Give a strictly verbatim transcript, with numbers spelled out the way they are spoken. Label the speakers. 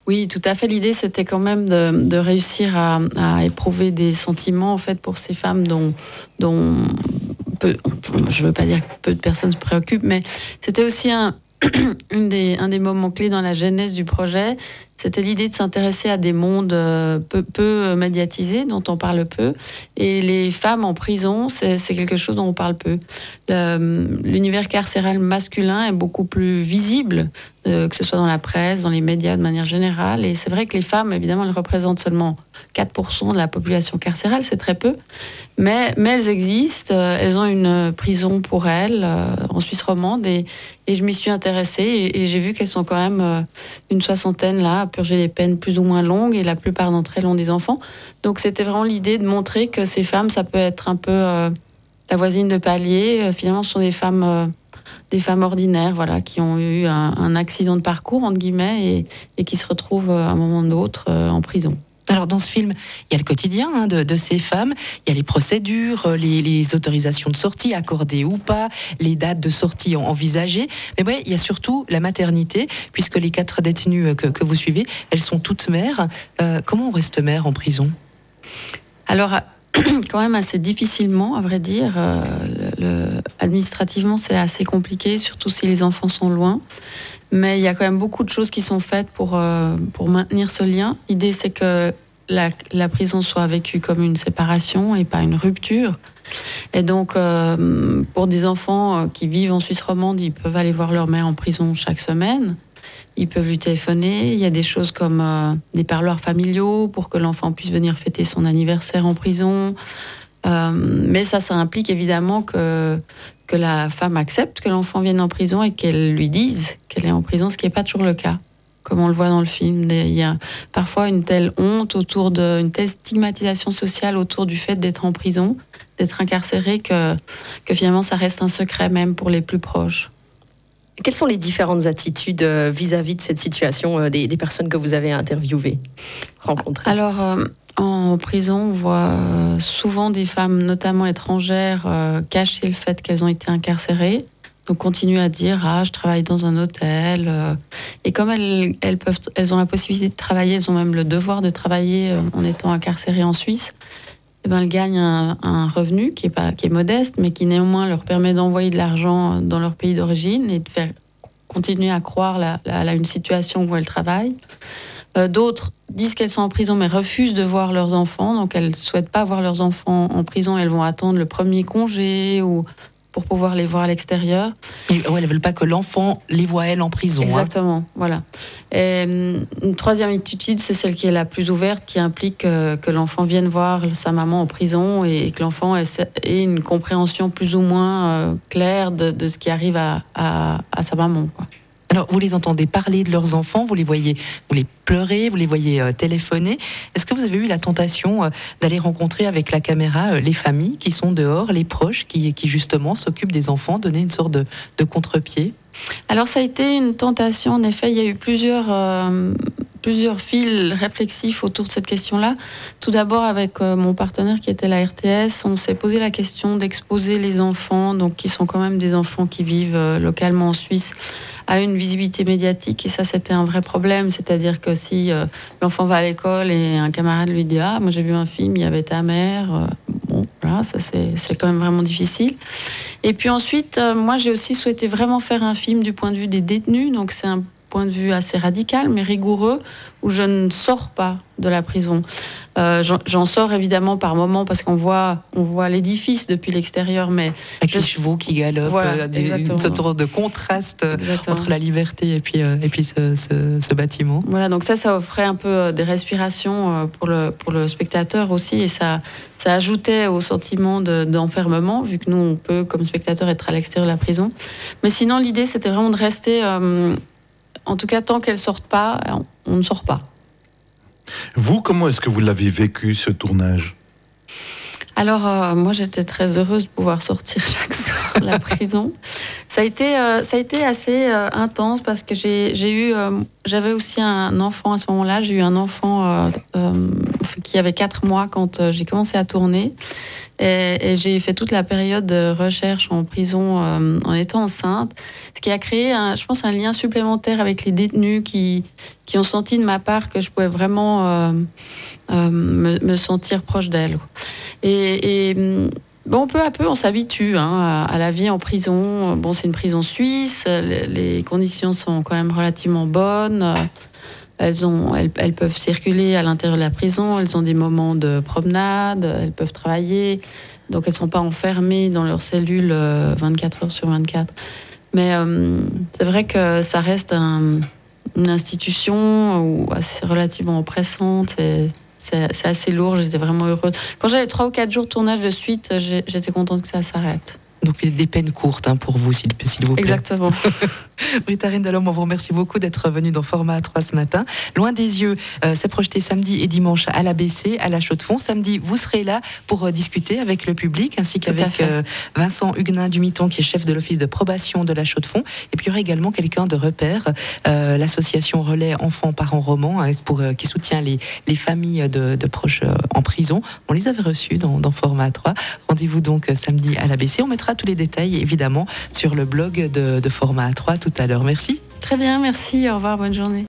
Speaker 1: Oui, tout à fait. L'idée, c'était quand même de, de réussir à, à éprouver des sentiments en fait pour ces femmes dont, dont peu, je ne veux pas dire que peu de personnes se préoccupent, mais c'était aussi un, une des, un des moments clés dans la genèse du projet. C'était l'idée de s'intéresser à des mondes peu, peu médiatisés, dont on parle peu. Et les femmes en prison, c'est, c'est quelque chose dont on parle peu. Le, l'univers carcéral masculin est beaucoup plus visible, euh, que ce soit dans la presse, dans les médias de manière générale. Et c'est vrai que les femmes, évidemment, elles représentent seulement quatre pour cent de la population carcérale, c'est très peu. Mais, mais elles existent, elles ont une prison pour elles, euh, en Suisse romande. Et, et je m'y suis intéressée et, et j'ai vu qu'elles sont quand même euh, une soixantaine là, à purger des peines plus ou moins longues. Et la plupart d'entre elles ont des enfants. Donc c'était vraiment l'idée de montrer que ces femmes, ça peut être un peu euh, la voisine de palier. Euh, finalement, ce sont des femmes... Euh, des femmes ordinaires, voilà, qui ont eu un, un accident de parcours, entre guillemets, et, et qui se retrouvent à un moment ou l'autre euh, en prison.
Speaker 2: Alors dans ce film, il y a le quotidien hein, de, de ces femmes, il y a les procédures, les, les autorisations de sortie accordées ou pas, les dates de sortie envisagées, mais ouais, il y a surtout la maternité, puisque les quatre détenues que, que vous suivez, elles sont toutes mères. Euh, comment on reste mère en prison ?
Speaker 1: Alors, quand même assez difficilement, à vrai dire. Euh, le, le, administrativement, c'est assez compliqué, surtout si les enfants sont loin. Mais il y a quand même beaucoup de choses qui sont faites pour, euh, pour maintenir ce lien. L'idée, c'est que la, la prison soit vécue comme une séparation et pas une rupture. Et donc, euh, pour des enfants qui vivent en Suisse romande, ils peuvent aller voir leur mère en prison chaque semaine. Ils peuvent lui téléphoner. Il y a des choses comme euh, des parloirs familiaux pour que l'enfant puisse venir fêter son anniversaire en prison. Euh, mais ça, ça implique évidemment que, que la femme accepte que l'enfant vienne en prison et qu'elle lui dise qu'elle est en prison, ce qui n'est pas toujours le cas, comme on le voit dans le film. Il y a parfois une telle honte autour de, une telle stigmatisation sociale autour du fait d'être en prison, d'être incarcéré, que, que finalement ça reste un secret même pour les plus proches.
Speaker 3: Quelles sont les différentes attitudes vis-à-vis de cette situation des, des personnes que vous avez interviewées, rencontrées ?
Speaker 1: Alors, euh, en prison, on voit souvent des femmes, notamment étrangères, euh, cacher le fait qu'elles ont été incarcérées. Donc, continuer à dire « Ah, je travaille dans un hôtel. Euh, » Et comme elles, elles, peuvent, elles ont la possibilité de travailler, elles ont même le devoir de travailler euh, en étant incarcérées en Suisse, eh ben, elles gagnent un, un revenu qui est, pas, qui est modeste, mais qui néanmoins leur permet d'envoyer de l'argent dans leur pays d'origine et de faire continuer à croire à, à, à une situation où elles travaillent. Euh, d'autres disent qu'elles sont en prison, mais refusent de voir leurs enfants. Donc, elles ne souhaitent pas voir leurs enfants en prison. Elles vont attendre le premier congé ou pour pouvoir les voir à l'extérieur.
Speaker 2: Et, ouais, elles ne veulent pas que l'enfant les voit, elles, en prison.
Speaker 1: Exactement,
Speaker 2: hein.
Speaker 1: voilà. Et, une troisième attitude, c'est celle qui est la plus ouverte, qui implique euh, que l'enfant vienne voir sa maman en prison et que l'enfant ait, ait une compréhension plus ou moins euh, claire de, de ce qui arrive à, à, à sa maman, quoi.
Speaker 2: Alors, vous les entendez parler de leurs enfants, vous les voyez, vous les pleurer, vous les voyez euh, téléphoner. Est-ce que vous avez eu la tentation euh, d'aller rencontrer avec la caméra euh, les familles qui sont dehors, les proches qui, qui justement s'occupent des enfants, donner une sorte de, de contre-pied ?
Speaker 1: Alors, ça a été une tentation. En effet, il y a eu plusieurs, euh, plusieurs fils réflexifs autour de cette question-là. Tout d'abord, avec euh, mon partenaire qui était la R T S, on s'est posé la question d'exposer les enfants, donc qui sont quand même des enfants qui vivent euh, localement en Suisse, à une visibilité médiatique, et ça c'était un vrai problème, c'est-à-dire que si euh, l'enfant va à l'école et un camarade lui dit « Ah, moi j'ai vu un film, il y avait ta mère euh, », bon, voilà, ça c'est, c'est quand même vraiment difficile. Et puis ensuite, euh, moi j'ai aussi souhaité vraiment faire un film du point de vue des détenus, donc c'est un point de vue assez radical, mais rigoureux, où je ne sors pas de la prison. Euh, j'en, j'en sors évidemment par moments parce qu'on voit, on voit l'édifice depuis l'extérieur, mais
Speaker 2: avec
Speaker 1: je...
Speaker 2: les chevaux qui galopent,
Speaker 1: voilà,
Speaker 2: des, une sorte de contraste exactement. Entre la liberté et puis, euh, et puis ce, ce, ce bâtiment.
Speaker 1: Voilà, donc ça, ça offrait un peu des respirations pour le, pour le spectateur aussi, et ça, ça ajoutait au sentiment de, d'enfermement, vu que nous, on peut, comme spectateur, être à l'extérieur de la prison. Mais sinon, l'idée, c'était vraiment de rester... Euh, en tout cas, tant qu'elles ne sortent pas, on ne sort pas.
Speaker 4: Vous, comment est-ce que vous l'avez vécu, ce tournage ?
Speaker 1: Alors, euh, moi, j'étais très heureuse de pouvoir sortir chaque soir. la prison. Ça a été, euh, ça a été assez euh, intense parce que j'ai, j'ai eu, euh, j'avais aussi un enfant à ce moment-là. J'ai eu un enfant euh, euh, qui avait quatre mois quand euh, j'ai commencé à tourner. Et, et j'ai fait toute la période de recherche en prison euh, en étant enceinte, ce qui a créé, un, je pense, un lien supplémentaire avec les détenus qui, qui ont senti de ma part que je pouvais vraiment euh, euh, me, me sentir proche d'elles. Et, et bon, peu à peu, on s'habitue hein, à, à la vie en prison. Bon, c'est une prison suisse, les, les conditions sont quand même relativement bonnes. Elles, ont, elles, elles peuvent circuler à l'intérieur de la prison, elles ont des moments de promenade, elles peuvent travailler, donc elles ne sont pas enfermées dans leur cellule vingt-quatre heures sur vingt-quatre. Mais euh, c'est vrai que ça reste un, une institution où, assez, relativement oppressante, et c'est, c'est assez lourd, j'étais vraiment heureuse. Quand j'avais trois ou quatre jours de tournage de suite, j'étais contente que ça s'arrête.
Speaker 2: Donc des peines courtes hein, pour vous, s'il, s'il vous plaît.
Speaker 1: Exactement.
Speaker 2: Britta Rindelhomme, on vous remercie beaucoup d'être venue dans Format A trois ce matin. Loin des yeux, euh, c'est projeté samedi et dimanche à l'A B C, à la Chaux-de-Fonds. Samedi, vous serez là pour euh, discuter avec le public, ainsi qu'avec euh, Vincent Huguenin Dumiton, qui est chef de l'office de probation de la Chaux-de-Fonds. Et puis il y aura également quelqu'un de repère, euh, l'association Relais Enfants Parents Romans, hein, pour, euh, qui soutient les, les familles de, de proches euh, en prison. On les avait reçus dans, dans Format A trois. Rendez-vous donc euh, samedi à l'A B C. On mettra tous les détails évidemment sur le blog de, de Format A trois tout à l'heure. Merci.
Speaker 1: Très bien, merci. Au revoir, bonne journée.